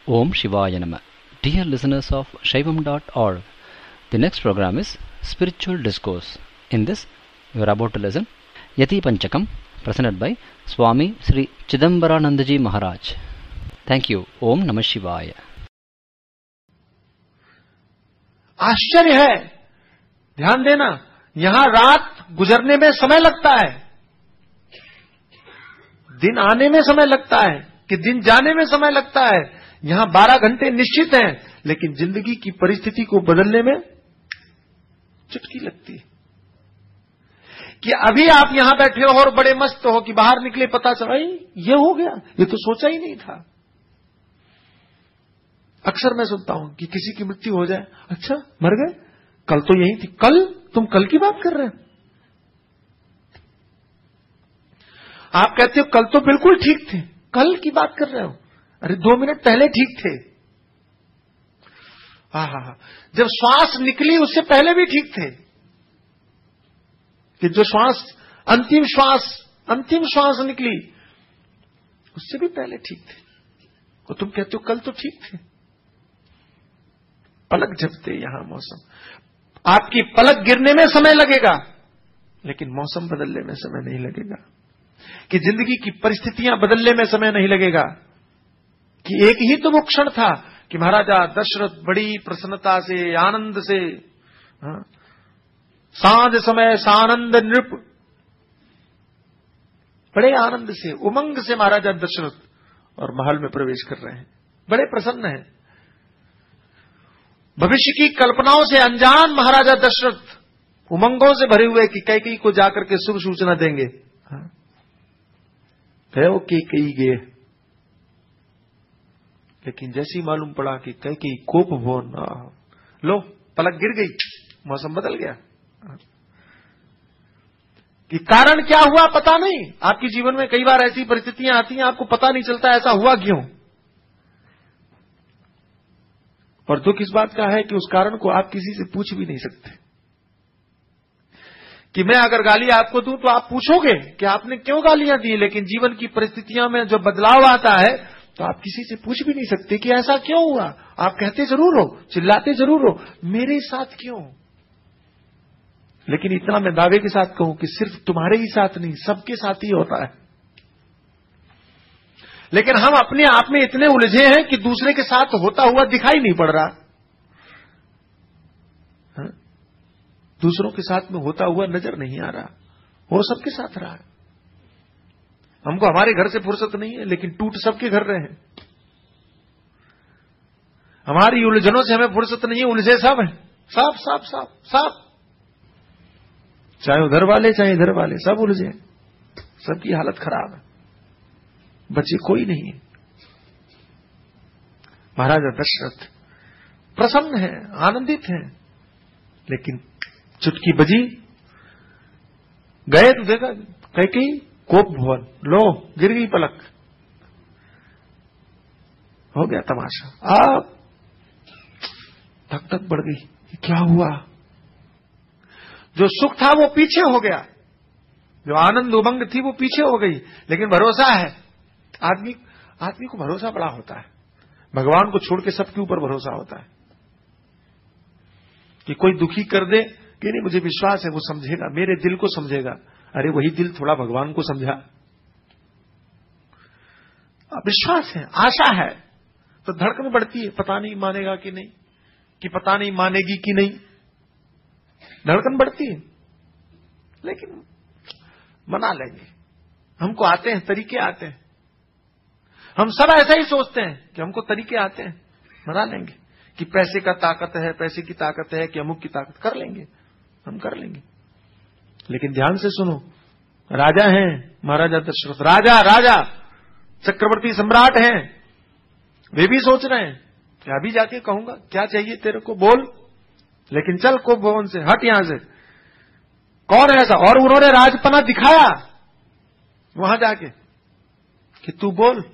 Om Shivaya Nama. Dear listeners of Shaivam.org, the next program is Spiritual Discourse. In this, we are about to listen Yati Panchakam, presented by Swami Sri Chidambaranandaji Maharaj. Thank you. Om Namah Shivaya. आश्चर्य है, ध्यान देना, यहां रात गुजरने में समय लगता है, दिन आने में समय लगता है कि दिन जाने में समय लगता है। यहां 12 घंटे निश्चित हैं, लेकिन जिंदगी की परिस्थिति को बदलने में चुटकी लगती है। कि अभी आप यहां बैठे हो और बड़े मस्त हो कि बाहर निकले पता चला ये हो गया, ये तो सोचा ही नहीं था। अक्सर मैं सुनता हूं कि किसी की मृत्यु हो जाए, अच्छा मर गए, कल तो यही थी। कल? तुम कल की बात कर रहे हो? आप कहते हो कल तो बिल्कुल ठीक थे, कल की बात कर रहे हो? अरे 2 मिनट पहले ठीक थे। हा, जब श्वास निकली उससे पहले भी ठीक थे। कि जो श्वास अंतिम श्वास निकली उससे भी पहले ठीक थे, और तुम कहते हो कल तो ठीक थे। पलक झपते यहां मौसम, आपकी पलक गिरने में समय लगेगा, लेकिन मौसम बदलने में समय नहीं लगेगा। कि जिंदगी की परिस्थितियां बदलने में समय नहीं लगेगा। कि एक ही तो वो क्षण था कि महाराजा दशरथ बड़ी प्रसन्नता से, आनंद से, सांझ समय सानंद नृप, बड़े आनंद से, उमंग से महाराजा दशरथ और महल में प्रवेश कर रहे हैं, बड़े प्रसन्न हैं। भविष्य की कल्पनाओं से अनजान महाराजा दशरथ उमंगों से भरे हुए कि कैकेयी को जाकर के शुभ सूचना देंगे। गयो कैकेयी गए, लेकिन जैसी मालूम पड़ा कि कैकेयी कोप भवन, लो पलक गिर गई, मौसम बदल गया। कि कारण क्या हुआ पता नहीं। आपके जीवन में कई बार ऐसी परिस्थितियां आती हैं, आपको पता नहीं चलता ऐसा हुआ क्यों। और दुख इस बात का है कि उस कारण को आप किसी से पूछ भी नहीं सकते। कि मैं अगर गाली आपको दूं तो आप पूछोगे कि आपने क्यों गालियां दी, लेकिन जीवन की परिस्थितियों में जो बदलाव आता है तो आप किसी से पूछ भी नहीं सकते कि ऐसा क्यों हुआ। आप कहते जरूर हो, चिल्लाते जरूर हो, मेरे साथ क्यों। लेकिन इतना मैं दावे के साथ कहूं कि सिर्फ तुम्हारे ही साथ नहीं, सबके साथ ही होता है। लेकिन हम अपने आप में इतने उलझे हैं कि दूसरे के साथ होता हुआ दिखाई नहीं पड़ रहा। दूसरों के साथ में होता हुआ नजर नहीं आ रहा, वो सबके साथ रहा है। हमको हमारे घर से फुर्सत नहीं है, लेकिन टूट सबके घर रहे हैं। हमारी उलझनों से हमें फुर्सत नहीं है, उलझे सब है, सब चाहे उधर वाले चाहे इधर वाले, सब उलझे, सबकी हालत खराब है, बचे कोई नहीं है। महाराजा दशरथ प्रसन्न है, आनंदित है, लेकिन चुटकी बजी, गए तो देखा कैकेयी कोप भवन, लो गिर गई पलक, हो गया तमाशा। अब धक धक बढ़ गई, क्या हुआ। जो सुख था वो पीछे हो गया, जो आनंद उमंग थी वो पीछे हो गई। लेकिन भरोसा है, आदमी को भरोसा बड़ा होता है। भगवान को छोड़ के सबके ऊपर भरोसा होता है। कि कोई दुखी कर दे कि नहीं, मुझे विश्वास है वो समझेगा, मेरे दिल को समझेगा। अरे वही दिल थोड़ा भगवान को समझा। विश्वास है, आशा है, तो धड़कन बढ़ती है, पता नहीं मानेगा कि नहीं, कि पता नहीं मानेगी कि नहीं, धड़कन बढ़ती है। लेकिन मना लेंगे, हमको आते हैं, तरीके आते हैं। हम सब ऐसा ही सोचते हैं कि हमको तरीके आते हैं, मना लेंगे। कि पैसे का ताकत है, पैसे की ताकत है, कि अमुक की ताकत, कर लेंगे, हम कर लेंगे। लेकिन ध्यान से सुनो, राजा हैं महाराजा दशरथ, राजा चक्रवर्ती सम्राट हैं। वे भी सोच रहे हैं कि अभी जाके कहूंगा क्या चाहिए तेरे को, बोल, लेकिन चल कोप भवन से हट, यहां से कौन है ऐसा। और उन्होंने राजपना दिखाया वहां जाके कि तू बोल।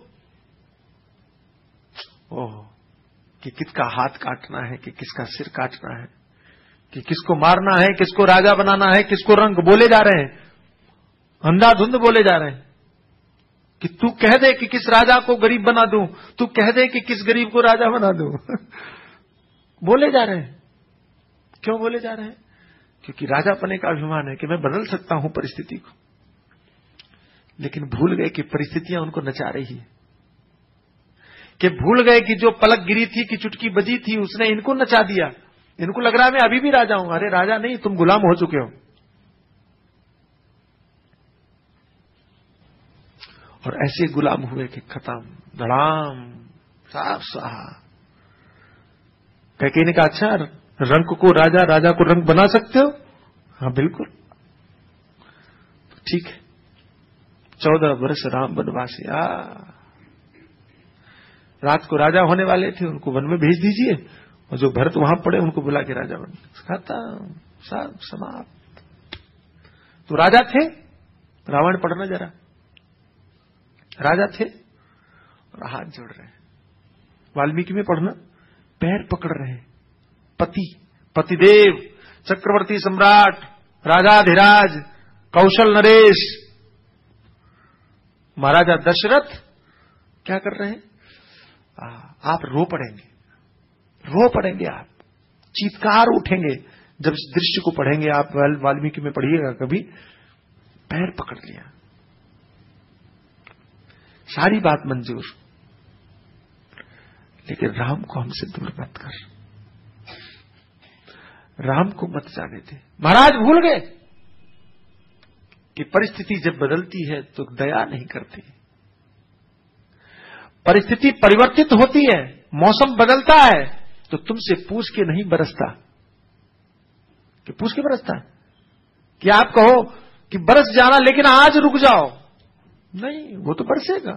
ओह, कि किसका हाथ काटना है, कि किसका सिर काटना है, कि किसको मारना है, किसको राजा बनाना है, किसको रंग, बोले जा रहे हैं, अंधाधुंध बोले जा रहे हैं। कि तू कह दे कि किस राजा को गरीब बना दूं, तू कह दे कि किस गरीब को राजा बना दूं। बोले जा रहे हैं। क्यों बोले जा रहे हैं? क्योंकि राजापने का अभिमान है कि मैं बदल सकता हूं परिस्थिति को। लेकिन भूल गए कि परिस्थितियां उनको नचा रही है, कि भूल गए कि जो पलक गिरी थी, कि चुटकी बजी थी, उसने इनको नचा दिया। इनको लग रहा है मैं अभी भी राजा हूं। अरे राजा नहीं, तुम गुलाम हो चुके हो। और ऐसे गुलाम हुए कि खत्म, धड़ाम, साफ स्वाहा। कैकेयी ने कहा, अच्छा रंक को राजा, राजा को रंक बना सकते हो? हाँ बिल्कुल। ठीक है, 14 वर्ष राम वनवासी। रात को राजा होने वाले थे, उनको वन में भेज दीजिए, और जो भरत वहां पड़े उनको बुला के राजा बन। खत्म, सब समाप्त। तो राजा थे, रावण पढ़ना जरा। राजा थे और हाथ जोड़ रहे हैं। वाल्मीकि में पढ़ना, पैर पकड़ रहे हैं। पति, पतिदेव, चक्रवर्ती सम्राट, राजाधिराज, कौशल नरेश, महाराजा दशरथ क्या कर रहे हैं? आप रो पड़ेंगे, रो पड़ेंगे, आप चीत्कार उठेंगे जब इस दृश्य को पढ़ेंगे। आप वाल्मीकि में पढ़िएगा कभी, पैर पकड़ लिया, सारी बात मंजूर, लेकिन राम को हमसे दूर मत कर, राम को मत जाने दे। महाराज भूल गए कि परिस्थिति जब बदलती है तो दया नहीं करती। परिस्थिति परिवर्तित होती है, मौसम बदलता है तो तुमसे पूछ के नहीं बरसता। कि पूछ के बरसता कि आप कहो कि बरस जाना लेकिन आज रुक जाओ, नहीं, वो तो बरसेगा।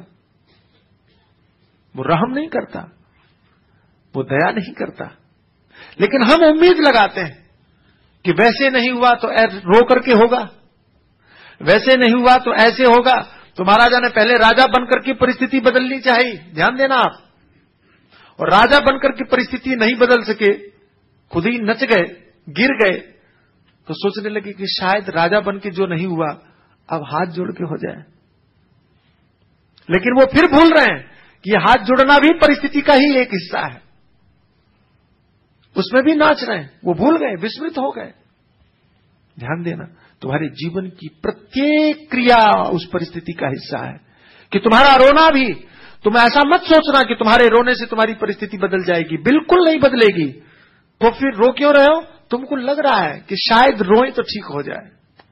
वो रहम नहीं करता, वो दया नहीं करता। लेकिन हम उम्मीद लगाते हैं कि वैसे नहीं हुआ तो रो करके होगा, वैसे नहीं हुआ तो ऐसे होगा। तो महाराजा ने पहले राजा बनकर की परिस्थिति बदलनी चाहिए, ध्यान देना आप। और राजा बनकर की परिस्थिति नहीं बदल सके, खुद ही नच गए, गिर गए, तो सोचने लगे कि शायद राजा बन के जो नहीं हुआ अब हाथ जोड़ के हो जाए। लेकिन वो फिर भूल रहे हैं कि ये हाथ जोड़ना भी परिस्थिति का ही एक हिस्सा है, उसमें भी नाच रहे हैं। वो भूल गए, विस्मृत हो गए। ध्यान देना, तुम्हारे जीवन की प्रत्येक क्रिया उस परिस्थिति का हिस्सा है। कि तुम्हारा रोना भी, तुम ऐसा मत सोचना कि तुम्हारे रोने से तुम्हारी परिस्थिति बदल जाएगी, बिल्कुल नहीं बदलेगी। तो फिर रो क्यों रहे हो? तुमको लग रहा है कि शायद रोए तो ठीक हो जाए,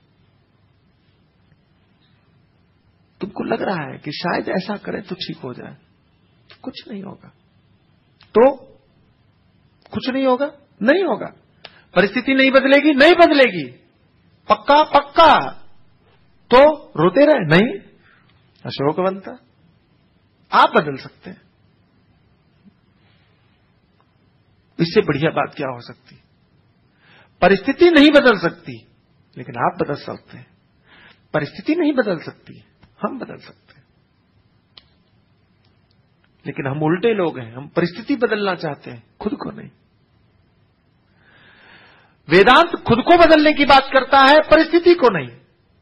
तुमको लग रहा है कि शायद ऐसा करें तो ठीक हो जाए। कुछ नहीं होगा, तो कुछ नहीं होगा, नहीं होगा। परिस्थिति नहीं बदलेगी, नहीं बदलेगी, पक्का पक्का। तो रोते रहे, नहीं, अशोकवंता आप बदल सकते हैं। इससे बढ़िया बात क्या हो सकती? परिस्थिति नहीं बदल सकती, लेकिन आप बदल सकते हैं। परिस्थिति नहीं बदल सकती, हम बदल सकते हैं। लेकिन हम उल्टे लोग हैं, हम परिस्थिति बदलना चाहते हैं, खुद को नहीं। वेदांत खुद को बदलने की बात करता है, परिस्थिति को नहीं।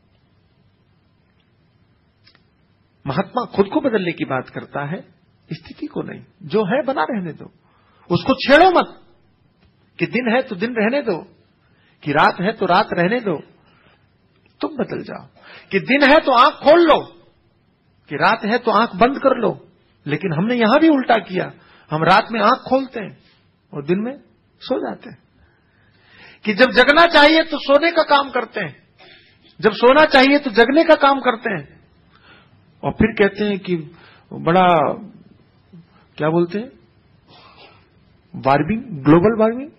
महात्मा खुद को बदलने की बात करता है, स्थिति को नहीं। जो है बना रहने दो, उसको छेड़ो मत। कि दिन है तो दिन रहने दो, कि रात है तो रात रहने दो, तुम बदल जाओ। कि दिन है तो आंख खोल लो, कि रात है तो आंख बंद कर लो। लेकिन हमने यहां भी उल्टा किया, हम रात में आंख खोलते हैं और दिन में सो जाते हैं। कि जब जगना चाहिए तो सोने का काम करते हैं, जब सोना चाहिए तो जगने का काम करते हैं। और फिर कहते हैं कि बड़ा क्या बोलते हैं, warming, global warming,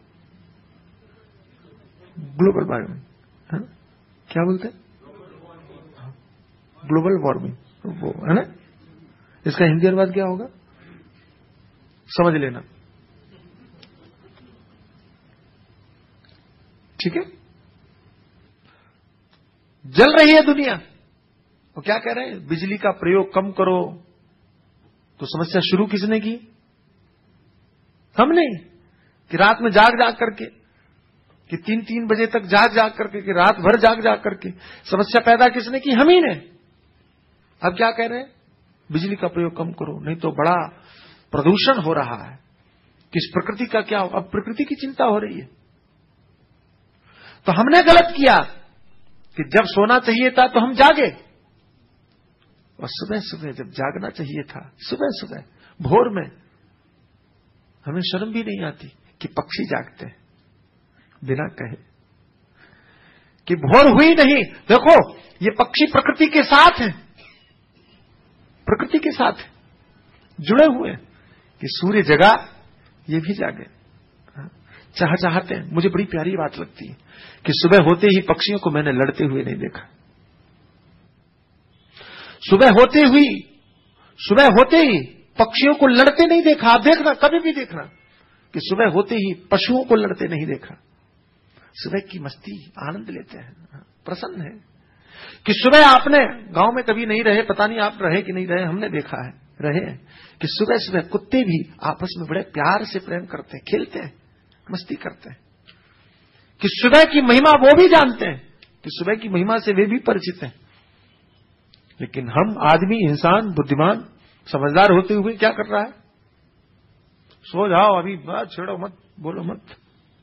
global warming, है ना? क्या बोलते हैं? ग्लोबल वार्मिंग, वो है ना? इसका हिंदी अनुवाद क्या होगा, समझ लेना, ठीक है? जल रही है दुनिया, वो क्या कह रहे हैं? बिजली का प्रयोग कम करो। तो समस्या शुरू किसने की? हमने। कि रात में जाग जाग करके, कि 3-3 बजे तक जाग जाग करके, कि रात भर जाग जाग करके समस्या पैदा किसने की? हम ही ने। अब क्या कह रहे हैं? बिजली का प्रयोग कम करो, नहीं तो बड़ा प्रदूषण हो रहा है। किस प्रकृति का क्या, अब प्रकृति की चिंता हो रही है। तो हमने गलत किया कि जब सोना चाहिए था तो हम जागे, और सुबह सुबह जब जागना चाहिए था, सुबह सुबह भोर में, हमें शर्म भी नहीं आती कि पक्षी जागते हैं बिना कहे कि भोर हुई नहीं। देखो ये पक्षी प्रकृति के साथ हैं, प्रकृति के साथ जुड़े हुए हैं कि सूर्य जगा ये भी जागे, चाहते हैं। मुझे बड़ी प्यारी बात लगती है कि सुबह होते ही पक्षियों को मैंने लड़ते हुए नहीं देखा। सुबह होते ही पक्षियों को लड़ते नहीं देखा। आप देखना, कभी भी देखना कि सुबह होते ही पशुओं को लड़ते नहीं देखा। सुबह की मस्ती आनंद लेते हैं, प्रसन्न है। कि सुबह आपने गांव में कभी नहीं रहे, पता नहीं आप रहे कि नहीं रहे, हमने देखा है रहे हैं कि सुबह सुबह कुत्ते भी आपस में बड़े प्यार से प्रेम करते हैं, खेलते हैं, मस्ती करते हैं। कि सुबह की महिमा वो भी जानते हैं, कि सुबह की महिमा से वे भी परिचित हैं। लेकिन हम आदमी, इंसान, बुद्धिमान, समझदार होते हुए क्या कर रहा है? सो जाओ, अभी बात छेड़ो मत, बोलो मत।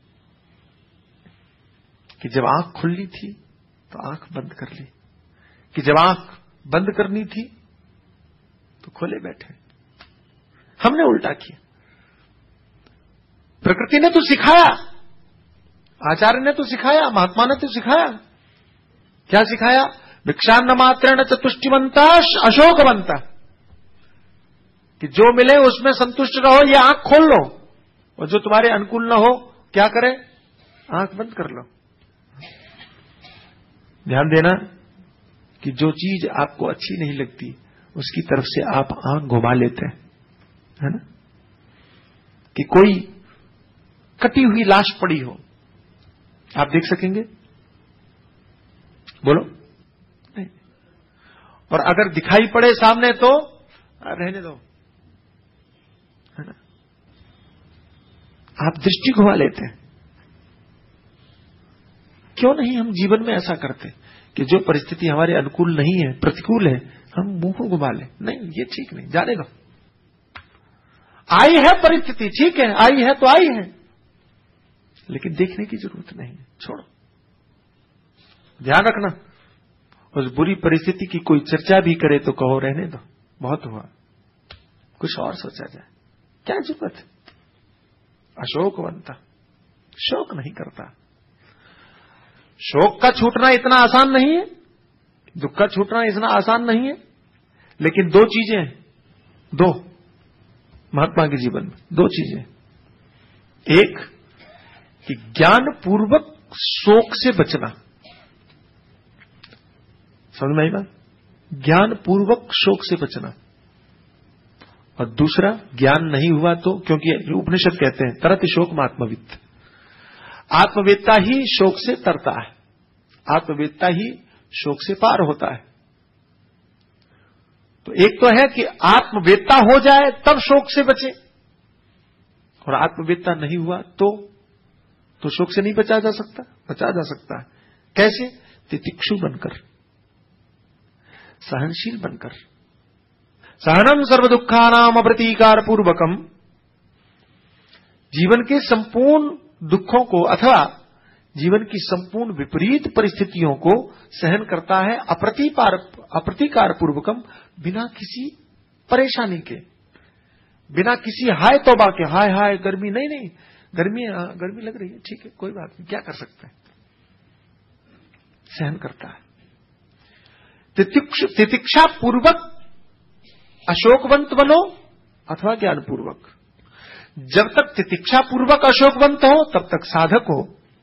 कि जब आंख खुलनी थी तो आंख बंद कर ली, कि जब आंख बंद करनी थी तो खोले बैठे। हमने उल्टा किया। प्रकृति ने तो सिखाया, आचार्य ने तो सिखाया, महात्मा ने तो सिखाया। क्या सिखाया? भिक्षान्न मात्रेण चतुष्टिवंता अशोकवंता, कि जो मिले उसमें संतुष्ट रहो, ये आंख खोल लो, और जो तुम्हारे अनुकूल न हो क्या करे? आंख बंद कर लो। ध्यान देना कि जो चीज आपको अच्छी नहीं लगती उसकी तरफ से आप आंख घुमा लेते हैं, है ना? कि कोई कटी हुई लाश पड़ी हो, आप देख सकेंगे? बोलो नहीं। और अगर दिखाई पड़े सामने तो रहने दो, है ना? आप दृष्टि घुमा लेते हैं। क्यों नहीं हम जीवन में ऐसा करते कि जो परिस्थिति हमारे अनुकूल नहीं है, प्रतिकूल है, हम मुंह को घुमा ले? नहीं, ये ठीक नहीं, जाने दो। आई है परिस्थिति, ठीक है, आई है तो आई है, लेकिन देखने की जरूरत नहीं है, छोड़ो। ध्यान रखना, उस बुरी परिस्थिति की कोई चर्चा भी करे तो कहो रहने दो, बहुत हुआ, कुछ और सोचा जाए, क्या जरूरत है? अशोकवंता, शोक नहीं करता। शोक का छूटना इतना आसान नहीं है, दुख का छूटना इतना आसान नहीं है। लेकिन दो चीजें, दो महात्मा के जीवन में दो चीजें। एक कि ज्ञान पूर्वक शोक से बचना, समझ में आई बात? ज्ञान पूर्वक शोक से बचना। और दूसरा, ज्ञान नहीं हुआ तो, क्योंकि उपनिषद कहते हैं तरत शोक आत्मवित्त, आत्मवेत्ता ही शोक से तरता है, आत्मवेत्ता ही शोक से पार होता है। तो एक तो है कि आत्मवेत्ता हो जाए तब शोक से बचे, और आत्मवेत्ता नहीं हुआ तो शोक से नहीं बचा जा सकता। बचा जा सकता है कैसे? तितिक्षु बनकर, सहनशील बनकर। सहनम सर्व दुखानाम अप्रतीकार पूर्वकम, जीवन के संपूर्ण दुखों को अथवा जीवन की संपूर्ण विपरीत परिस्थितियों को सहन करता है अप्रतीकार पूर्वकम, बिना किसी परेशानी के, बिना किसी हाय तौबा के, हाय हाय गर्मी, नहीं गर्मी लग रही है, ठीक है, कोई बात नहीं, क्या कर सकते हैं, सहन करता है। तितिक्षा पूर्वक अशोकवंत बनो अथवा ज्ञान पूर्वक। जब तक तितिक्षा पूर्वक अशोकवंत हो तब तक साधक हो,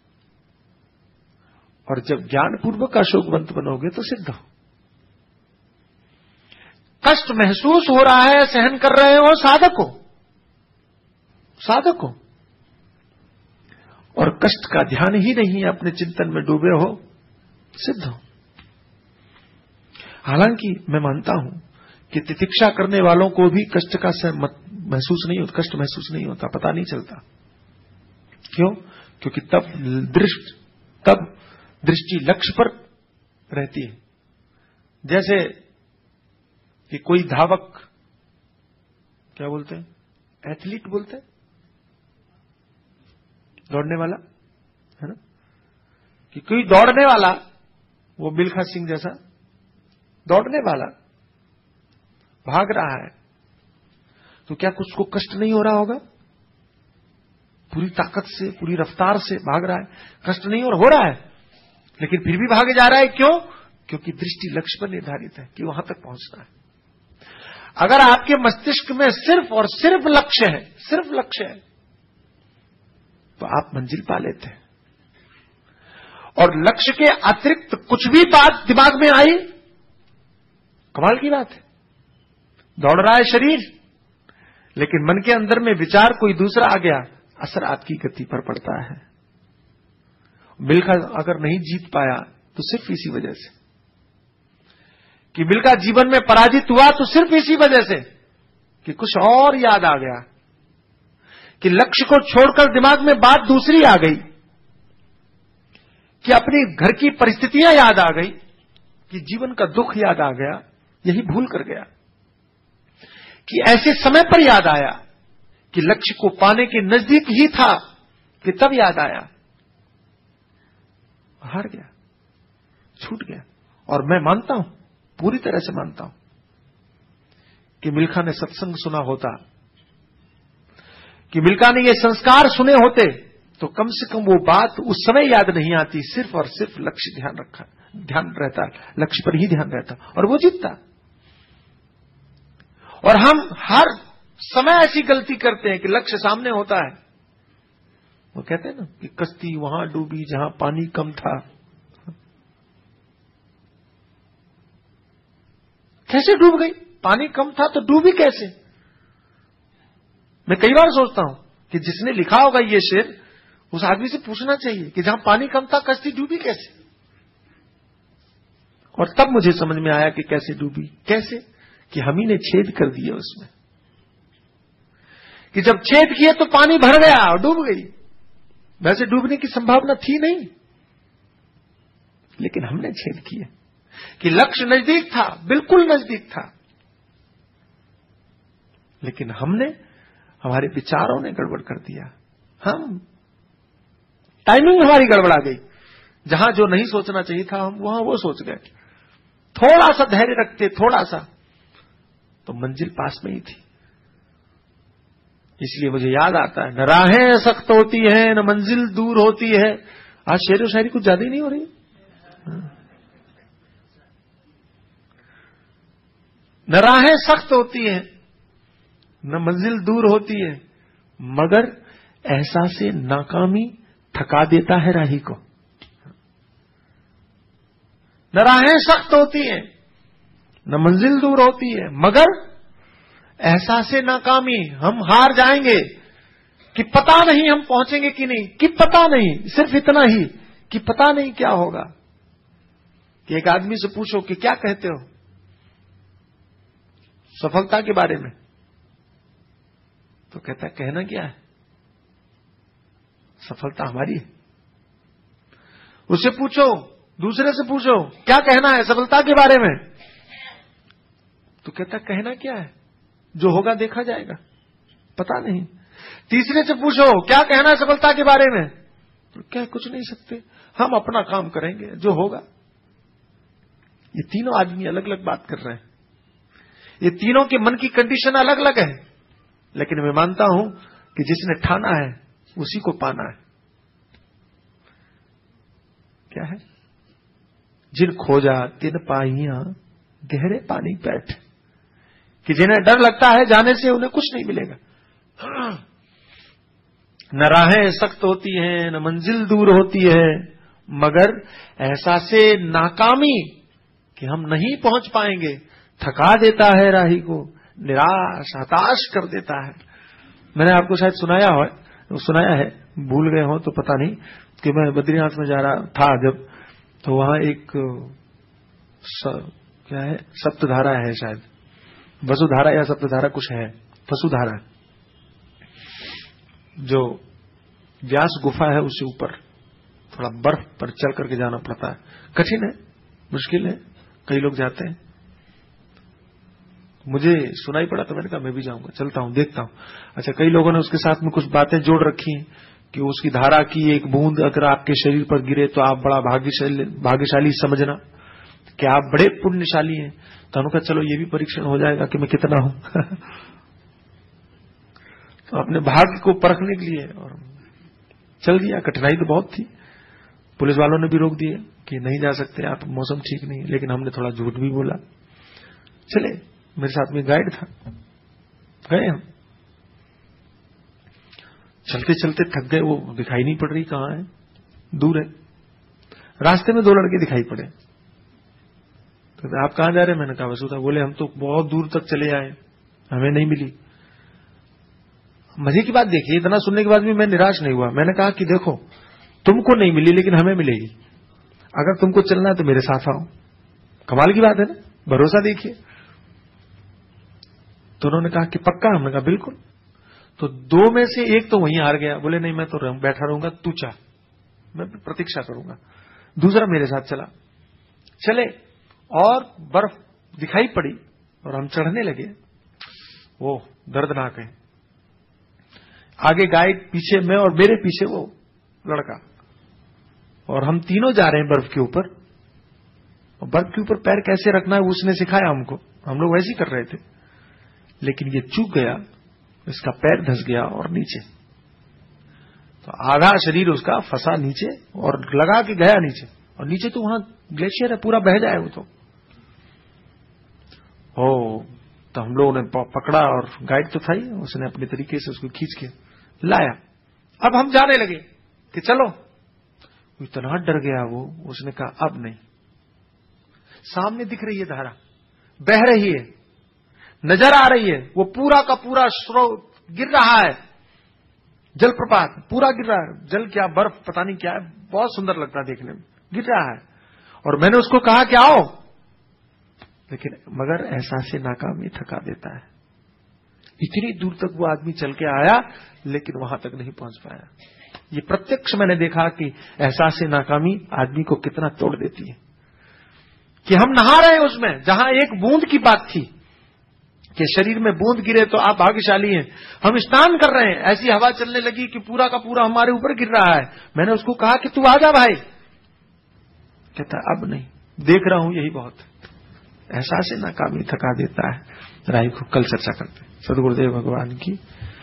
और जब ज्ञान पूर्वक अशोकवंत बनोगे तो सिद्ध हो। कष्ट महसूस हो रहा है, सहन कर रहे हो, साधक हो, साधक हो। और कष्ट का ध्यान ही नहीं है, अपने चिंतन में डूबे हो, सिद्ध हो। हालांकि मैं मानता हूं कि तितिक्षा करने वालों को भी कष्ट का महसूस नहीं होता, कष्ट महसूस नहीं होता, पता नहीं चलता। क्यों? क्योंकि तब दृष्टि लक्ष्य पर रहती है। जैसे कि कोई धावक, क्या बोलते हैं, एथलीट बोलते हैं, दौड़ने वाला, है ना, कि कोई दौड़ने वाला, वो मिल्खा सिंह जैसा दौड़ने वाला भाग रहा है, तो क्या कुछ को कष्ट नहीं हो रहा होगा? पूरी ताकत से, पूरी रफ्तार से भाग रहा है, कष्ट नहीं हो रहा है, लेकिन फिर भी भागे जा रहा है। क्यों? क्योंकि दृष्टि लक्ष्य पर निर्धारित है कि वहां तक पहुंचना है। अगर आपके मस्तिष्क में सिर्फ और सिर्फ लक्ष्य है, सिर्फ लक्ष्य है, तो आप मंजिल पा लेते हैं। और लक्ष्य के अतिरिक्त कुछ भी बात दिमाग में आई, कमाल की बात है। दौड़ रहा है शरीर, लेकिन मन के अंदर में विचार कोई दूसरा आ गया, असर आपकी गति पर पड़ता है। मिल्खा अगर नहीं जीत पाया तो सिर्फ इसी वजह से कि मिल्खा जीवन में पराजित हुआ, तो सिर्फ इसी वजह से कि कुछ और याद आ गया, कि लक्ष्य को छोड़कर दिमाग में बात दूसरी आ गई, कि अपनी घर की परिस्थितियां याद आ गई, कि जीवन का दुख याद आ गया, यही भूल कर गया। कि ऐसे समय पर याद आया कि लक्ष्य को पाने के नजदीक ही था, कि तब याद आया, हार गया, छूट गया। और मैं मानता हूं, पूरी तरह से मानता हूं, कि मिल्खा ने सत्संग सुना होता, कि मिल्खा ने ये संस्कार सुने होते, तो कम से कम वो बात उस समय याद नहीं आती। सिर्फ और सिर्फ लक्ष्य ध्यान रहता, लक्ष्य पर ही ध्यान रहता, और वो जीतता। और हम हर समय ऐसी गलती करते हैं कि लक्ष्य सामने होता है, वो कहते हैं ना कि कश्ती वहां डूबी जहां पानी कम था। कैसे डूब गई? पानी कम था तो डूबी कैसे? मैं कई बार सोचता हूं कि जिसने लिखा होगा ये शेर, उस आदमी से पूछना चाहिए कि जहां पानी कम था कश्ती डूबी कैसे। और तब मुझे समझ में आया कि कैसे डूबी। कैसे? कि हम ही ने छेद कर दिए उसमें, कि जब छेद किए तो पानी भर गया और डूब गई। वैसे डूबने की संभावना थी नहीं, लेकिन हमने छेद किए। कि लक्ष्य नजदीक था, बिल्कुल नजदीक था, लेकिन हमने, हमारे विचारों ने गड़बड़ कर दिया। हम, टाइमिंग हमारी गड़बड़ा गई। जहां जो नहीं सोचना चाहिए था, हम वहां वो सोच गए। थोड़ा सा धैर्य रखते, थोड़ा सा, तो मंजिल पास में ही थी। इसलिए मुझे याद आता है, न राहें सख्त होती हैं, न मंजिल दूर होती है। आज शेर व शायरी कुछ ज्यादा ही नहीं हो रही। न राहें सख्त होती हैं, न मंजिल दूर होती है, मगर एहसासे नाकामी थका देता है राही को। न राहें सख्त होती हैं, न मंजिल दूर होती है, मगर एहसासे नाकामी, हम हार जाएंगे कि पता नहीं हम पहुंचेंगे कि नहीं, कि पता नहीं, सिर्फ इतना ही कि पता नहीं क्या होगा। कि एक आदमी से पूछो कि क्या कहते हो सफलता के बारे में, तो कहता है कहना क्या है, सफलता हमारी है। उससे पूछो, दूसरे से पूछो क्या कहना है सफलता के बारे में, तो कहता कहना क्या है, जो होगा देखा जाएगा, पता नहीं। तीसरे से पूछो क्या कहना है सफलता के बारे में, तो क्या कुछ नहीं सकते, हम अपना काम करेंगे, जो होगा। ये तीनों आदमी अलग अलग बात कर रहे हैं, ये तीनों के मन की कंडीशन अलग अलग है, लेकिन मैं मानता हूं कि जिसने ठाना है उसी को पाना है। क्या है? जिन खोजा तिन पाइयां गहरे पानी बैठ, कि जिन्हें डर लगता है जाने से उन्हें कुछ नहीं मिलेगा। न राहें सख्त होती हैं, न मंजिल दूर होती है, मगर एहसासे नाकामी, कि हम नहीं पहुंच पाएंगे, थका देता है राही को, निराश हताश कर देता है। मैंने आपको शायद सुनाया है, भूल गए हो तो पता नहीं, कि मैं बद्रीनाथ में जा रहा था जब, तो वहां एक क्या है, सप्तधारा है शायद, वसुधारा या सप्तधारा कुछ है, वसुधारा, जो व्यास गुफा है उससे ऊपर थोड़ा बर्फ पर चल करके जाना पड़ता है। कठिन है, मुश्किल है, कई लोग जाते हैं। मुझे सुनाई पड़ा तो मैंने कहा मैं भी जाऊंगा, चलता हूं, देखता हूं। अच्छा, कई लोगों ने उसके साथ में कुछ बातें जोड़ रखी हैं कि उसकी धारा की एक बूंद अगर आपके शरीर पर गिरे तो आप बड़ा भाग्यशाली समझना, कि आप बड़े पुण्यशाली हैं। तो उन्होंने कहा चलो ये भी परीक्षण हो जाएगा कि मैं कितना हूं। तो अपने भाग्य को परखने के लिए और चल दिया। कठिनाई तो बहुत थी, पुलिस वालों ने भी रोक दिया कि नहीं जा सकते आप, मौसम ठीक नहीं है, लेकिन हमने थोड़ा झूठ भी बोला, चले। मेरे साथ में गाइड था, गए हम। चलते चलते थक गए, वो दिखाई नहीं पड़ रही कहां है, दूर है। रास्ते में 2 लड़के दिखाई पड़े, तो आप कहां जा रहे हैं? मैंने कहा वसुधा। बोले हम तो बहुत दूर तक चले आए, हमें नहीं मिली। मजे की बात देखिए, इतना सुनने के बाद भी मैं निराश नहीं हुआ। मैंने कहा कि देखो तुमको नहीं मिली लेकिन हमें मिलेगी, अगर तुमको चलना है तो मेरे साथ आओ। कमाल की बात है ना, भरोसा देखिए। तो उन्होंने कहा कि पक्का? हमने कहा बिल्कुल। तो 2 में से एक तो वहीं हार गया, बोले नहीं मैं तो बैठा रहूंगा, तू चाह, मैं प्रतीक्षा करूंगा। दूसरा मेरे साथ चला, चले और बर्फ दिखाई पड़ी और हम चढ़ने लगे। वो दर्दनाक है, आगे गाइड, पीछे मैं और मेरे पीछे वो लड़का, और हम तीनों जा रहे हैं बर्फ के ऊपर। और बर्फ के ऊपर पैर कैसे रखना है उसने सिखाया हमको, हम लोग वैसे ही कर रहे थे। लेकिन ये चूक गया, इसका पैर धंस गया और नीचे, तो आधा शरीर उसका फंसा नीचे और लगा के गया नीचे। और नीचे तो वहां ग्लेशियर है, पूरा बह जाए वो तो। तो हम लोगों ने पकड़ा और गाइड तो था ही, उसने अपने तरीके से उसको खींच के लाया। अब हम जाने लगे कि चलो, इतना डर गया वो, उसने कहा अब नहीं। सामने दिख रही है धारा, बह रही है, नजर आ रही है, वो पूरा का पूरा स्रोत गिर रहा है, जलप्रपात पूरा गिर रहा है। जल क्या, बर्फ पता नहीं क्या है, बहुत सुंदर लगता है देखने में, गिर रहा है। और मैंने उसको कहा कि आओ, लेकिन मगर एहसास नाकामी थका देता है। इतनी दूर तक वो आदमी चल के आया लेकिन वहां तक नहीं पहुंच पाया। ये प्रत्यक्ष मैंने देखा कि एहसास नाकामी आदमी को कितना तोड़ देती है। कि हम नहा रहे हैं उसमें, जहां एक बूंद की बात थी कि शरीर में बूंद गिरे तो आप भाग्यशाली हैं। हम स्नान कर रहे हैं, ऐसी हवा चलने लगी कि पूरा का पूरा हमारे ऊपर गिर रहा है। मैंने उसको कहा कि तू आ जा भाई, कहता अब नहीं, देख रहा हूं यही बहुत। एहसास नाकामी थका देता है। राही को कल चर्चा करते हैं। सदगुरुदेव भगवान की